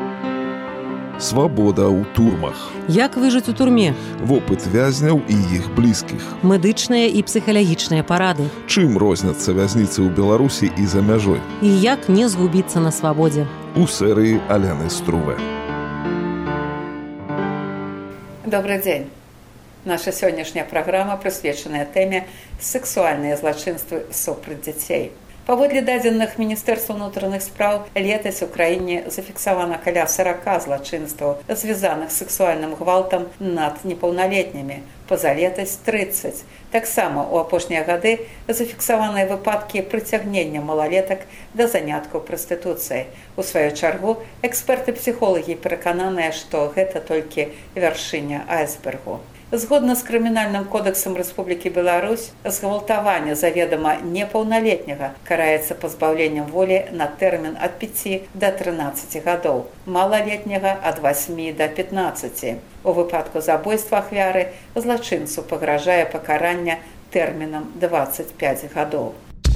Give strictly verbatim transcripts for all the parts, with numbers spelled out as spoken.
Свабода ў турмах. Як выжыць у турме? Вопыт вязняў і іх блізкіх. Медычныя і псіхалагічныя парады. Чым розняцца вязніцы ў Беларусі і за мяжой? І як не згубіцца на свабодзе? У серыі Аляны Струве. Добрый дзень. Наша сённяшняя праграма прысвечаная тэме «Сексуальныя злачынствы супраць дзяцей». Паводле дадзеных Міністэрства ўнутраных спраў, летась у краіне зафіксавана каля сорока злачынстваў, звязаных з сексуальным гвалтам над непаўналетнімі, пазалетась трыццаць. Таксама у апошнія гады зафіксаваныя выпадкі прыцягнення малалетак да заняткаў прастытуцыяй. У сваю чаргу, эксперты-псіхолагі перакананыя, што гэта толькі вяршыня айсбергу. Згодна з крымінальным кодэксам Рэспублікі Беларусь, згвалтаванне заведама непаўналетняга караецца пазбаўленнем волі на тэрмін ад пяці да трынаццаці гадоў, малалетняга ад васьмі да пятнаццаці. У выпадку забойства ахвяры злачынцу пагражае пакаранне тэрмінам дваццаць пяць гадоў.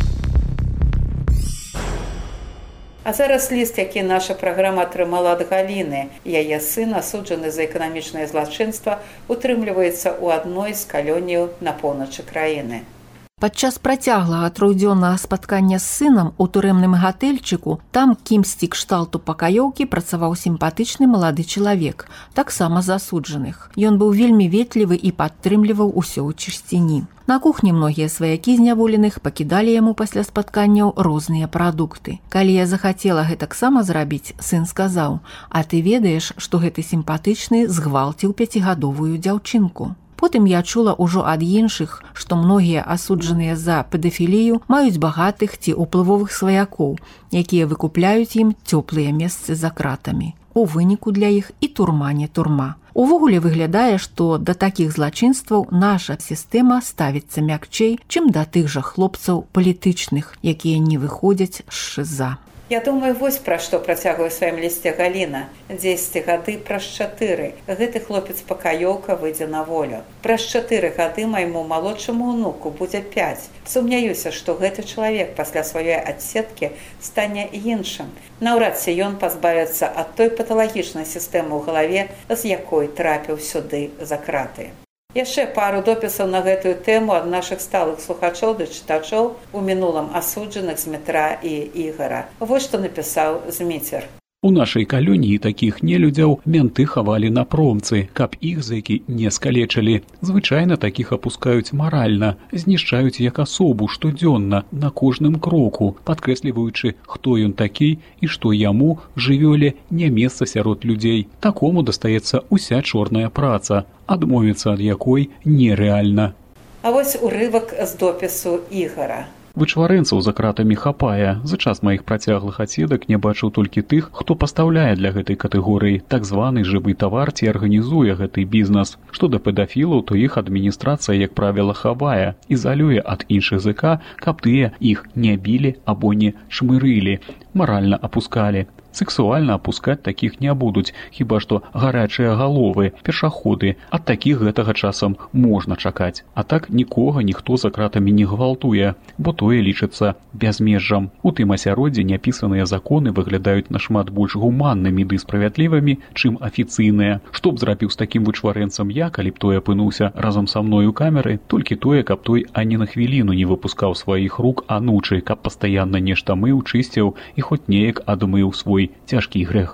А зараз ліст, які наша праграма атрымала ад Галіны. Яе сын, асуджаны за эканамічнае злачынства, утрымліваецца ў адной з калоніяў на поўначы краіны. Падчас працяглага трохдзённага спаткання з сынам у турэмным гатэльчыку там кімсьці кшталту пакаёўкі працаваў сімпатычны малады чалавек, таксама з асуджаных. Ён быў вельмі ветлівы і падтрымліваў усё ў чысціні. На кухні многія сваякі зняволеных пакідалі яму пасля спатканняў розныя прадукты. Калі я захацела гэтаксама зрабіць, сын сказаў: «А ты ведаеш, што гэты сімпатычны згвалціў пяцігадовую дзяўчынку». Потым я чула ўжо ад іншых, што многія асуджаныя за педафілію маюць багатых ці ўплывовых сваякоў, якія выкупляюць ім цёплыя месцы за кратамі. У выніку для іх і турма не турма. Увогуле выглядае, што да такіх злачынстваў наша сістэма ставіцца мякчэй, чым да тых жа хлопцаў палітычных, якія не выходзяць з шыза. Я думаю, вось пра што працягвае ў сваім лісце Галіна. дзесяць гады праз чатыры. Гэты хлопец-пакаёўка выйдзе на волю. Праз чатыры гады майму малодшаму ўнуку будзе пяць. Сумняюся, што гэты чалавек пасля сваёй адсеткі стане іншым. Наўрад ці ён пазбавіцца ад той паталагічнай сістэмы ў галаве, з якой трапіў сюды за краты. Яшчэ пару допісаў на гэтую тэму ад нашых сталых слухачоў ды чытачоў, у мінулым асуджаных з Метра і Ігара. Вось што напісаў Зміцер. У нашай калоніі такіх нелюдзяў менты хавалі на промцы, каб іх зэкі не скалечылі. Звычайна такіх апускаюць маральна, знішчаюць як асобу штодзённа, на кожным кроку, падкрэсліваючы, хто ён такі і што яму, жывёле, не месца сярод людзей. Такому дастаецца уся чорная праца, адмовіцца ад якой нерэальна. А вось урывак з допісу Ігара. Вычварэнцаў за кратамі хапае. За час маіх працяглых адседак не бачыў толькі тых, хто пастаўляе для гэтай катэгорыі так званы жывы тавар ці арганізуе гэты бізнес. Што да педафілаў, то іх адміністрацыя, як правіла, хавае, ізалюе ад іншых ЗК, каб тыя іх не білі або не шмырылі, маральна апускалі. Сексуальна апускаць такіх не будуць, хіба што гарачыя галовы, першаходы. Ад такіх гэтага часам можна чакаць. А так нікога ніхто за кратамі не гвалтуе, бо тое лічыцца бязмежжам. У тым асяроддзі няпісаныя законы выглядаюць нашмат больш гуманнымі ды справядлівымі, чым афіцыйныя. Што б зрабіў з такім вычварэнцам я, калі б той апынуўся разам са мной у камеры? Толькі тое, каб той ані на хвіліну не выпускаў сваіх рук анучы, каб пастаянна нешта мыў, чысціў і хоць неяк адмыў свой цяжкі грэх.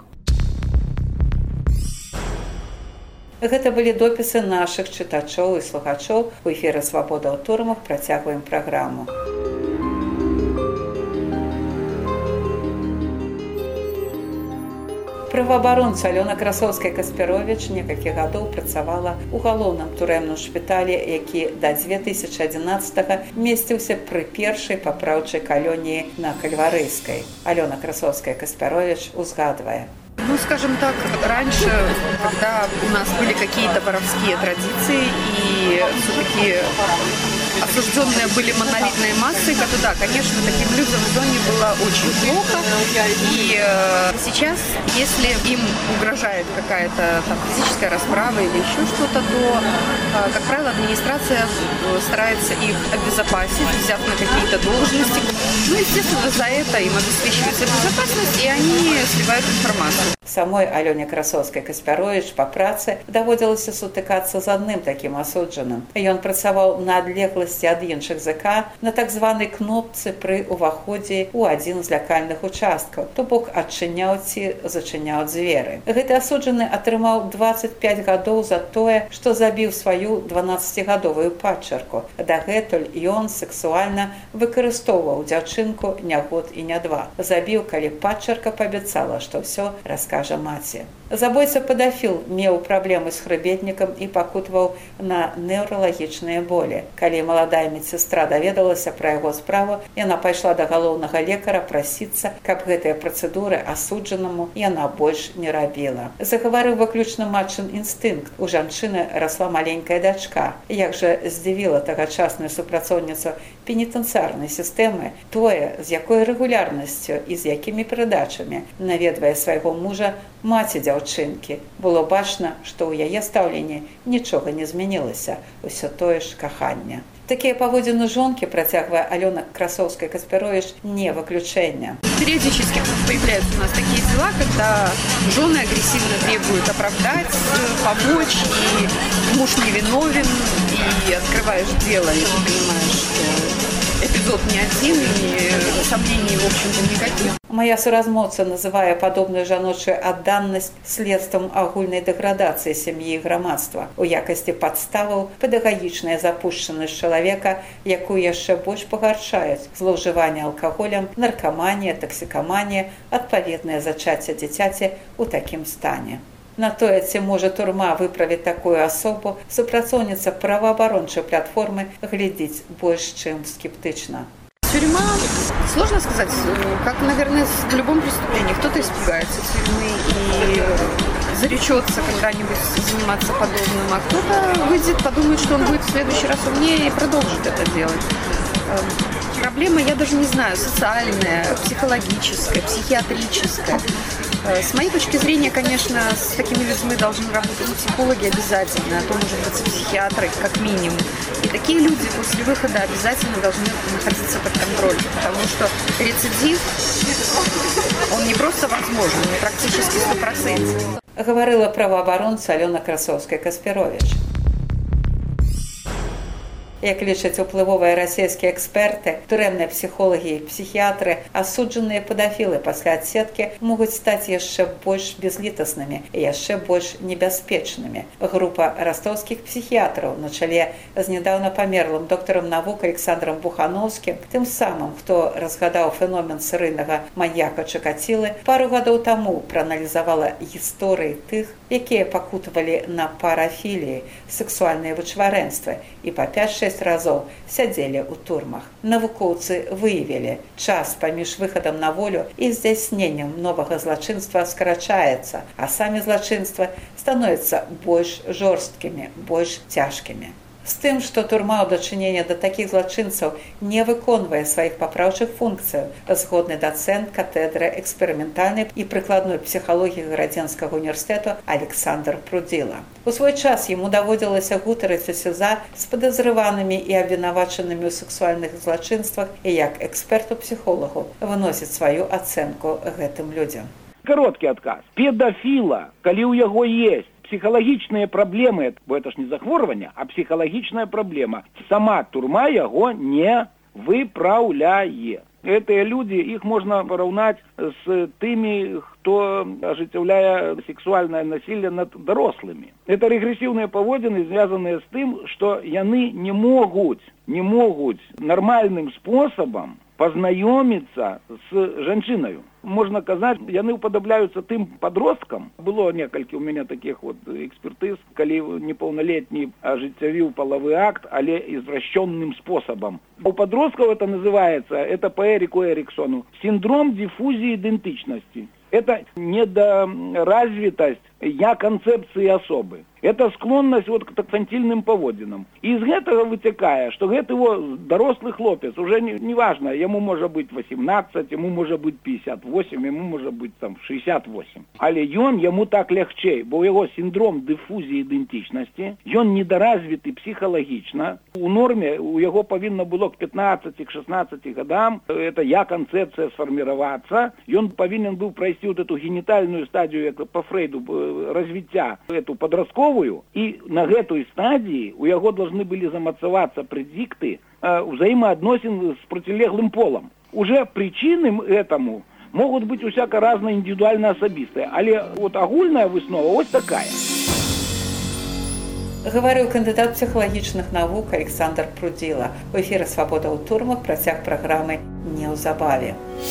Гэта былі допісы нашых чытачоў і слухачоў. У эфіры «Свабода ў турмах» працягваем праграму. Праваабаронца Алёна Красоўская-Каспяровіч некалькі гадоў працавала ў галоўным турэмным шпіталі, які да дзве тысячы адзінаццатага месціўся пры першай папраўчай калоніі на Кальварыйскай. Алёна Красоўская-Каспяровіч узгадывае. Ну, скажем так, раньше, когда у нас были какие-то воровские традиции и все-таки осужденные были монолитной массой, то да, конечно, таким людям в зоне было очень плохо. И э, сейчас, если им угрожает какая-то там физическая расправа или еще что-то, то, э, как правило, администрация старается их обезопасить, взяв на какие-то должности. Ну, естественно, за это им обеспечивается безопасность, и они сливают информацию. Самой Алене Красовской-Каспярович по працы даводзілася сутыкацца з адным такім асуджаным. Ён працаваў на адлегласці ад іншых ЗК на так званай кнопцы пры ўваходзе ў адзін з лякальных участкаў, то бок адчыняў ці зачыняў дзверы. Гэты асуджаны атрымаў дваццаць пяць гадоў за тое, што забіў сваю дванаццацігадовую падчарку. Дагэтуль ён сексуальна выкарыстоўваў дзяўчынку не год і не два. Забіў, калі падчарка паабяцала, што ўсё раскажа маці. Забойца-педафіл меў праблемы з хрыбетнікам і пакутваў на неўралагічныя болі. Калі маладая медсестра даведалася пра яго справу, яна пайшла да галоўнага лекара прасіцца, каб гэтыя працэдуры асуджанаму яна больш не рабіла. Загаварыў выключна матчын інстынкт. У жанчыны расла маленькая дачка. Як жа здзівіла тагачасную супрацоўніцу пенітэнцыярнай сістэмы тое, з якой рэгулярнасцю і з якімі перадачамі наведвае свайго мужа маці дзяўчынкі. Было бачна, што ў яе стаўленні нічога не змянілася, усё тое ж каханне. Такія паводзіны жонкі, працягвае Алена Красовская-Каспярович, не выключэнне. Периодически появляются у нас такие дела, когда жены агрессивно требуют оправдать, помочь, и муж невиновен, и открываешь дело, и понимаешь, что эпизод не один, и сомнений, в общем-то, никаких. Моя суразмоўца называе падобную жаночую адданасць следствам агульнай дэградацыі сям'і і грамадства у якасці падставаў педагагічная запушчанасць чалавека, якую яшчэ больш пагаршаюць злоўжыванне алкаголем, наркаманія, таксікаманія, адпаведнае зачацце дзіцяці ў такім стане. На тое, ці можа турма выправіць такую асобу, супрацоўніца праваабарончай платформы глядзіць больш чым скептычна. Тюрьма, сложно сказать, как, наверное, в любом преступлении. Кто-то испугается тюрьмы и заречется когда-нибудь заниматься подобным, а кто-то выйдет, подумает, что он будет в следующий раз умнее и продолжит это делать. Проблема, я даже не знаю, социальная, психологическая, психиатрическая. С моей точки зрения, конечно, с такими людьми должны работать психологи обязательно, а то, может быть, психиатры как минимум. И такие люди после выхода обязательно должны находиться под контролем, потому что рецидив, он не просто возможен, он практически стопроцентный. Говорила правоабаронца Алена Красовская-Каспярович. Як лічаць уплывовыя расійскія эксперты, турэмныя псіхолагі і псіхіятры, асуджаныя педафілы пасля адсеткі могуць стаць яшчэ больш безлітаснымі і яшчэ больш небяспечнымі. Група растоўскіх псіхіятраў на чале з нядаўна памерлым доктарам навук Александром Бухановскім, тым самым, хто разгадаў феномен серыйнага маньяка Чыкацілы, пару гадоў таму прааналізавала гісторыі тых, якія пакутавалі на парафіліі, сексуальныя вычварэнствы і па пяць-шэсць разоў сядзелі ў турмах. Навукоўцы выявілі, час паміж выхадам на волю і здзяйсненнем новага злачынства скарачаецца, а самі злачынствы становяцца больш жорсткімі, больш цяжкімі. З тым, што турма ў дачыненні да такіх злачынцаў не выконвае сваіх папраўчых функцыяў, згодны дацэнт катедры эксперыментальнай і прыкладной псіхалогіі Гарадзенскага універсітэту Александр Прудзіла. У свой час яму даводзілася гутарыць у СІЗА з падазраванымі і абвінавачанымі ў сексуальных злачынствах і як эксперту-псіхолагу выносіць сваю ацэнку гэтым людзям. Кароткі адказ. Педафіла, калі ў яго есть психологічныя праблемы, бо это ж не захворванне, а психологічная праблема, сама турма яго не выпраўляе. Гэтыя людзі, іх можна параўнаць з тымі, хто ажыццяўляе сексуальнае насилие над дарослымі. Это рэгрэсіўныя паводзіны, звязаныя з тым, што яны не могуць, не могуць нармальным спосабам пазнаёміцца з жанчынаю. Можна казаць, яны уподабляюцца тым подросткам. Было некалькі у мяне такіх вот экспертыз, калі непаўналетні ажыццявіў палавы акт, але извращенным способом. У подростков это называется, это по Эрику Эриксону, синдром диффузии идентичности. Это недоразвитость я концепции особы. Это склонность вот к такфантильным поводинам. И из этого вытекая, что это его дорослый хлопец, уже не, не важно, ему может быть восемнадцать, ему может быть пятьдесят восемь, ему может быть там шестьдесят восемь. Але ён ему так легче, бо его синдром диффузии идентичности, он недоразвитый психологично. У норме у его повинно было к пятнадцати, к шестнадцати годам, это я концепция сформироваться, и он повинен был пройти вот эту генитальную стадию, как по Фрейду, развития, эту подростковую, и на этой стадии у его должны были замацеваться предикты э, взаимоотносин с противоположным полом. Уже причины этому могут быть усяко разные индивидуально особистые, але вот агульная выснова вот такая. Говорил кандидат психологічных навук Александр Прудзіла. У эфире «Свобода ў турмах» працяг программы «Неўзабаве».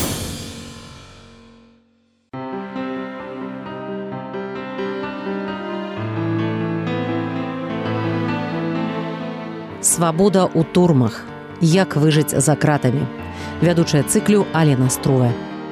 Свабода ў турмах. Як выжыць за кратамі. Вядучая цыклю Алена Струве.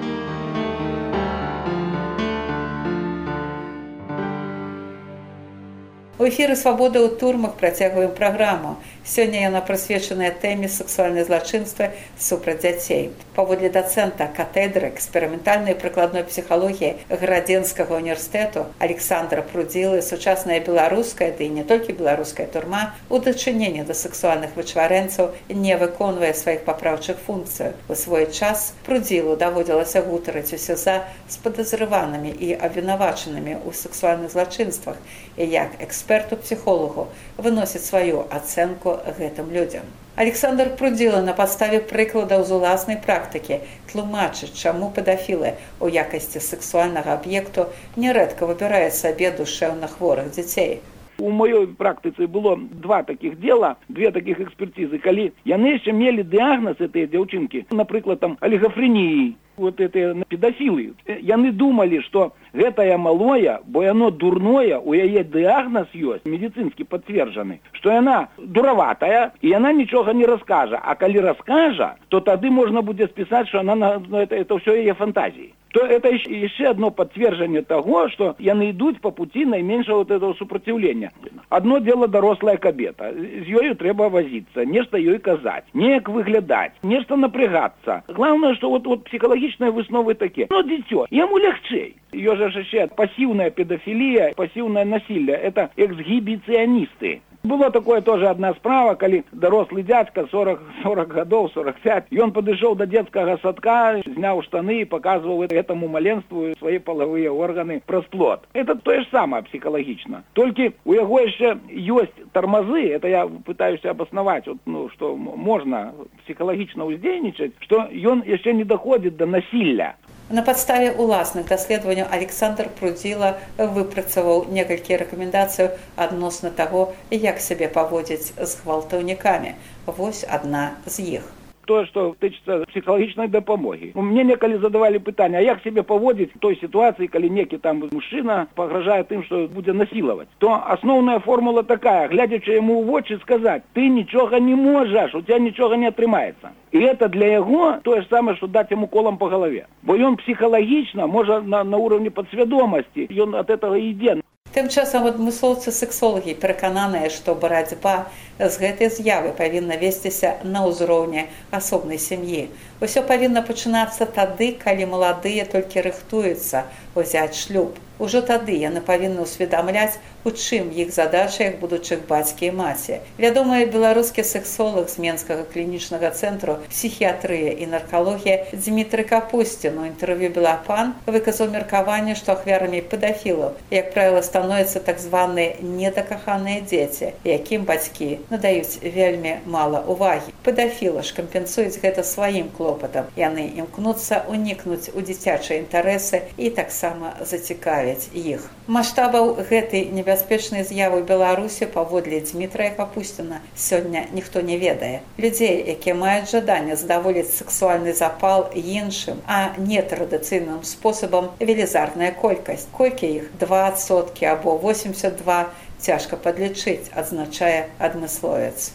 У эфіры «Свабода ў турмах» працягваем праграму. Сёння яна прысвечаная тэме сексуальнае злачынства супраць дзяцей. Паводле дацэнта катедры эксперыментальнай прыкладной псіхалогіі Градзенскага універсітэту Александра Прудзілы сучасная беларуская, ды і не толькі беларуская турма у дачыненні да сексуальных вычварэнцаў не выконвае сваіх папраўчых функцый. У свой час Прудзілу даводзілася гутарыць у СЮЗа з падазрыванымі і абвінавачанымі ў сексуальных злачынствах і як эксперту-псіхолагу выносіць сваю ацэнку гэтым людзям. Александр Прудзіла на падставе прыкладаў з уласнай практыкі тлумачыць, чаму педафілы у якасці сексуальнага аб'екту нярэдка выбіраюць сабе душэўна хворых дзяцей. У маёй практыцы было два таких дела, две таких экспертизы, калі яны яшчэ мелі дыягназ этой дзяўчынкі, напрыклад, там олигофрении, вот это педафілы. Яны думалі, што гэтае малое, бо яно дурное, у яе дыягназ ёсць, медицински подтвержданы, што яна дураватая, і яна нічога не раскажа. А калі раскажа, то тады можна будзе спісаць, што она, это, это все яе фантазии. То это еще одно подтверждение того, что яны идут по пути наименьшего вот этого сопротивления. Одно дело дорослая кабета. З ёю трэба возиться, нешта ёй казать, неяк выглядать, нешта напрягаться. Главное, что вот, вот психологичные высновы такие. Но дитё, ему легче. Ее же еще пассивная педофилия, пассивное насилие. Это эксгибиционисты. Было такое тоже одна справа, калі дорослый дядька сорок, сорок годов, сорок пять, и он подошел до детского садка, снял штаны и показывал этому маленству свои половые органы праз плод. Это то же самое психологично. Только у его еще есть тормозы, это я пытаюсь обосновать, вот, ну, что можно психологично уздзейнічаць, что он еще не доходит до насилия. На падставе уласных даследаванняў Александр Прудзіла выпрацаваў некалькі рэкамендацый адносна таго, як сябе паводзіць з гвалтаўнікамі. Вось адна з іх. То, что тычыцца психологичной дапамоги. Мне некалі задавали пытанне, а як себе поводить в той ситуации, калі некі там мужчина погрожает тем, что будет насиловать. То основная формула такая, глядячи ему в очи, сказать: ты ничего не можешь, у тебя ничего не отрымается. И это для его то же самое, что дать ему колом по голове. Бо он психологично, может на, на уровне подсвядомости, и он от этого ідзе. Тым часам адмыслоўцы-сексолагі перакананыя, што барацьба з гэтай з'явы павінна весціся на ўзроўні асобнай сям'і. Усё павінна пачынацца тады, калі маладыя толькі рыхтуюцца ўзяць шлюб. Ужо тады яны павінны ўсведамляць, у чым іх задача як будучых бацькі і маці. Вядомы беларускі сексолог з Менскага клінічнага цэнтру псіхіятрыя і наркалогія Дмітрый Капустін у інтэрв'ю «Белапан» выказаў меркаванне, што ахвярамі педафілаў, як правіла, становяцца так званыя недакаханыя дзеці, якім бацькі надаюць вельмі мала ўвагі. Педафілы ж кампенсуюць гэта сваім клопатам. Яны імкнуцца унікнуць у дзіцячыя інтарэсы і таксама зацікавіць іх. Маштабаў гэтай небяспечнай з'явы ў Беларусі паводле Дмітрая Капусціна сёння ніхто не ведае. Людзей, якія маюць жаданне задаволіць сексуальны запал іншым, а не традыцыйным спосабам, велізарная колькасць. Колькі іх? два адсоткі або восемьдесят два, цяжка падлічыць, адзначае адмысловец.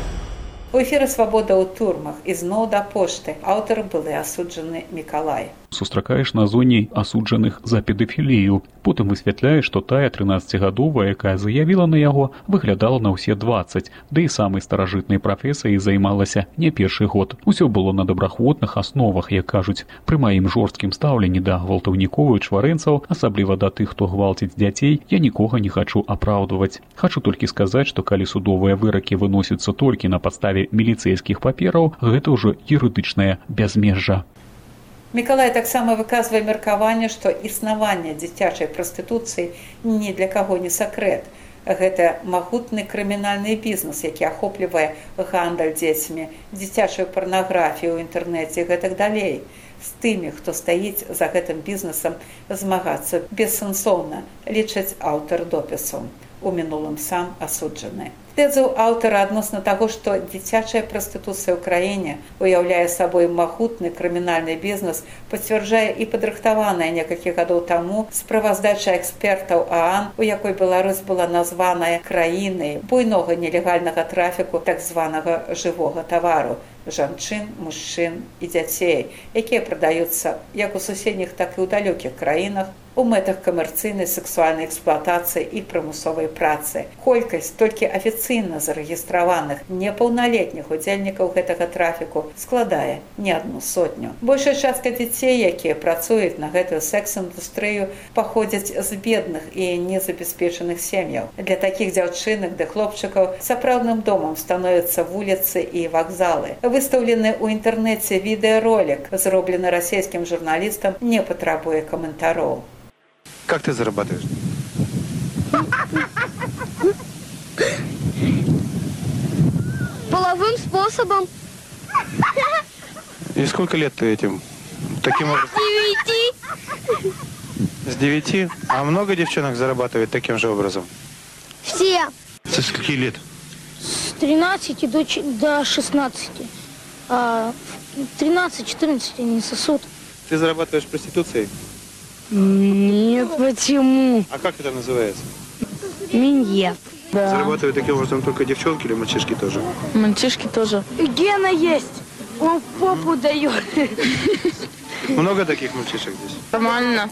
У эфіры «Свабода ў турмах» і зноў да пошты аўтар былы асуджаны Мікалай. сустракаеш на зоне асуджаных за педафілію. Потым высвятляе, што тая трынаццацігадовая, якая заявіла на яго, выглядала на ўсе дваццаць, ды і самай старажытнай прафесіяй займалася не першы год. Усё было на добраахвотных асновах, як кажуць. Пры маім жорсткім стаўленні да гвалтаўнікоў і чварэнцаў, асабліва да тых, хто гвалціць дзяцей, я нікога не хачу апраўдваць. Хачу толькі сказаць, што калі судовыя выракі выносяцца толькі на падставе міліцэйскіх папераў, гэта ўжо юрыдычнае бязмежжа. Мікалай таксама выказвае меркаванне, што існаванне дзіцячай прастытуцыі ні для каго не сакрэт. Гэта магутны крымінальны бізнес, які ахоплівае гандаль дзецьмі, дзіцячую парнаграфію ў інтэрнэце і гэтак далей. З тымі, хто стаіць за гэтым бізнесам, змагацца бессэнсоўна, лічыць аўтар допісу, у мінулым сам асуджаны. Тэзу аўтара адносна таго, што дзіцячая прастытуцыя ў краіне уяўляе сабой магутны крымінальны бізнес, пацвярджае і падрыхтаваная некалькі гадоў таму справаздача экспертаў ААН, у якой Беларусь была названая краінай буйнога нелегальнага трафіку так званага жывога тавару жанчын, мужчын і дзяцей, якія прадаюцца як у суседніх, так і ў далёкіх краінах у мэтах камерцыйнай сексуальнай эксплуатацыі і прымусовай працы. Колькасць толькі афіцыйна зарэгістраваных непаўналетніх удзельнікаў гэтага трафіку складае не адну сотню. Большая частка дзяцей, якія працуюць на гэтую секс-індустрыю, паходзяць з бедных і незабяспечаных сем'яў. Для такіх дзяўчынак ды хлопчыкаў сапраўдным домам становяцца вуліцы і вакзалы. Выстаўлены ў інтэрнэце відэаролік, зроблены расійскім журналістам, не патрабуе каментароў. Как ты зарабатываешь? Половым способом. И сколько лет ты этим таким образом? С девяти. С девяти? А много девчонок зарабатывает таким же образом? Все. Со скольки лет? С тринадцати до, до шестнадцати. А тринадцать-четырнадцать они сосут. Ты зарабатываешь проституцией? Нет, почему? А как это называется? Миньет. Да. Зарабатывают таким образом только девчонки или мальчишки тоже? Мальчишки тоже. Гена есть. Он в попу дает. Много таких мальчишек здесь? Нормально.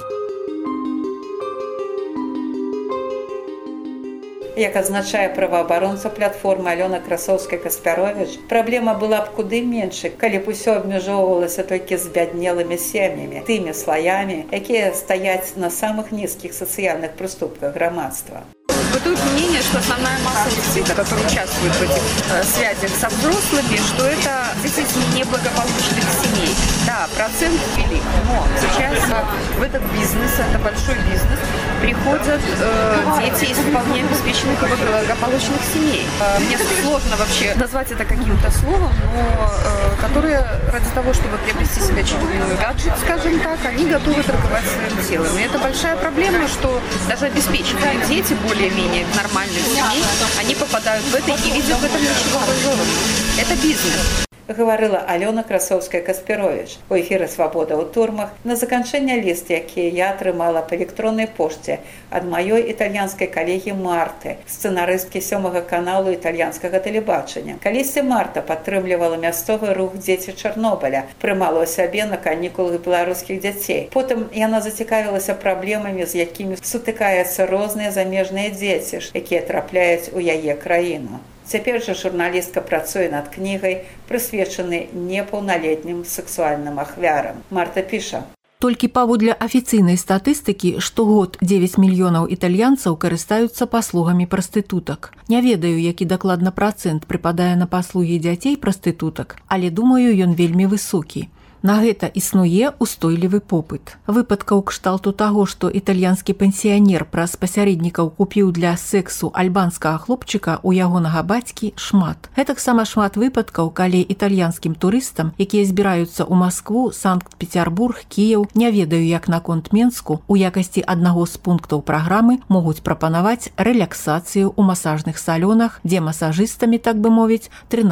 Як адзначае праваабаронца платформы Алёна Красоўская-Каспяровіч, праблема была б куды меншай, калі б усё абмяжоўвалася толькі збяднелымі сем'ямі, тымі слаямі, якія стаяць на самых нізкіх сацыяльных прыступках грамадства. Бытует мнение, что основная масса детей, которые участвуют в этих э, связях со взрослыми, что это действительно неблагополучных семей. Да, процент велик, но сейчас в этот бизнес, это большой бизнес, приходят э, дети из вполне обеспеченных и благополучных семей. Э, мне сложно вообще назвать это каким-то словом, но э, которые ради того, чтобы приобрести себе очередной гаджет, скажем так, они готовы торговать своим телом. И это большая проблема, что даже обеспеченные дети более-менее нормальных семей, они попадают в это и не видят в этом ничего плохого. Это бизнес. Гаварыла Алёна Красоўская-Каспяровіч у эфіры «Свабода ў турмах» на заканчэнне ліст, які я атрымала па электроннай пошце ад маёй італьянскай калегі Марты, сцэнарысткі сёмага каналу італьянскага тэлебачання. Калісьці Марта падтрымлівала мясцовы рух «Дзеці Чарнобыля», прымала ў сябе на канікулы беларускіх дзяцей. Потым яна зацікавілася праблемамі, з якімі сутыкаюцца розныя замежныя дзеці, якія трапляюць у яе краіну. Цяпер жа журналістка працуе над кнігай, прысвечанай непаўналетнім сексуальным ахвярам. Марта піша: Толькі паводле афіцыйнай статыстыкі штогод дзевяць мільёнаў італьянцаў карыстаюцца паслугамі прастытутак. Не ведаю, які дакладна працэнт прыпадае на паслугі дзяцей прастытутак, але думаю, ён вельмі высокі. На гэта існуе устойлівы попыт. Выпадкаў кшталту таго, што італьянскі пенсіянер праз пасярэднікаў купіў для сексу альбанскага хлопчыка у ягонага бацькі, шмат. Гэтаксама шмат выпадкаў, калі італьянскім турыстам, якія збіраюцца ў Маскву, Санкт-Петербург, Кіеў, не ведаю, як наконт Менску, у якасці аднаго з пунктаў праграмы могуць прапанаваць рэляксацыю ў масажных салонах, дзе масажыстамі, так бы мовіць,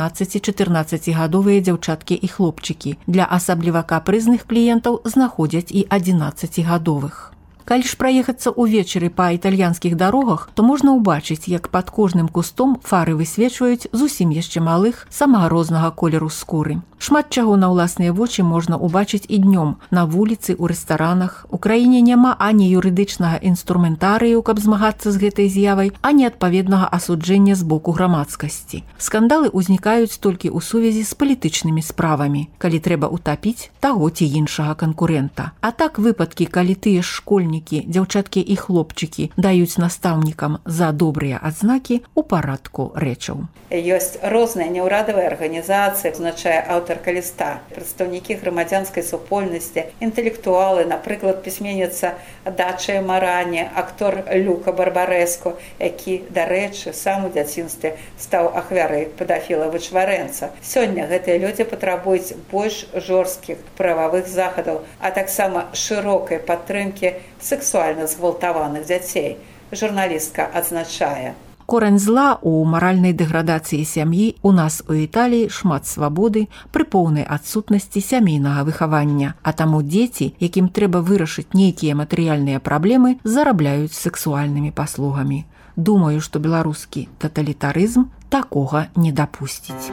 трынаццаці-чатырнаццацігадовыя дзяўчаткі і хлопчыкі. Для асабліва капрызных кліентаў знаходзяць і адзінаццацігадовых. Калі ж праехацца ўвечары па італьянскіх дарогах, то можна ўбачыць, як пад кожным кустом фары высвечваюць зусім яшчэ малых самага рознага колеру скуры. Шмат чаго на ўласныя вочы можна ўбачыць і днём, на вуліцы, у рэстаранах. У краіне няма ані юрыдычнага інструментарыю, каб змагацца з гэтай з'явай, ані адпаведнага асуджэння з боку грамадскасці. Скандалы ўзнікаюць толькі ў сувязі з палітычнымі справамі, калі трэба утапіць таго ці іншага канкурэнта. А так выпадкі, калі тыя ж школьнікі, дзяўчаткі і хлопчыкі даюць настаўнікам за добрыя адзнакі у парадку рэчаў. Ёсць розныя неўрадавыя арганізацыі, азначае аўтарка ліста, прадстаўнікі грамадзянскай супольнасці, інтэлектуалы, напрыклад, пісьменніца Дача Марані, актор Люка Барбарэску, які, дарэчы, сам у дзяцінстве стаў ахвярай педафіла вычварэнца. Сёння гэтыя людзі патрабуюць больш жорсткіх прававых захадаў, а таксама шырокай падтрымкі сексуальна згвалтаваных дзяцей. Журналістка адзначае: корань зла у маральнай дэградацыі сям'і у нас у Італіі шмат свабоды пры поўнай адсутнасці сямейнага выхавання, а таму дзеці, якім трэба вырашыць нейкія матэрыяльныя праблемы, зарабляюць сексуальнымі паслугамі. Думаю, што беларускі таталітарызм такога не дапусціць.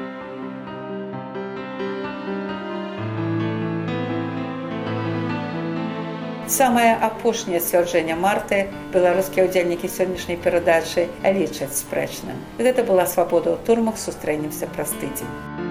Самае апошняе сцвярджэнне Марты беларускія ўдзельнікі сённяшняй перадачы лічаць спрэчным. Гэта была свабода ў турмах, сустрэнемся праз тыдзень.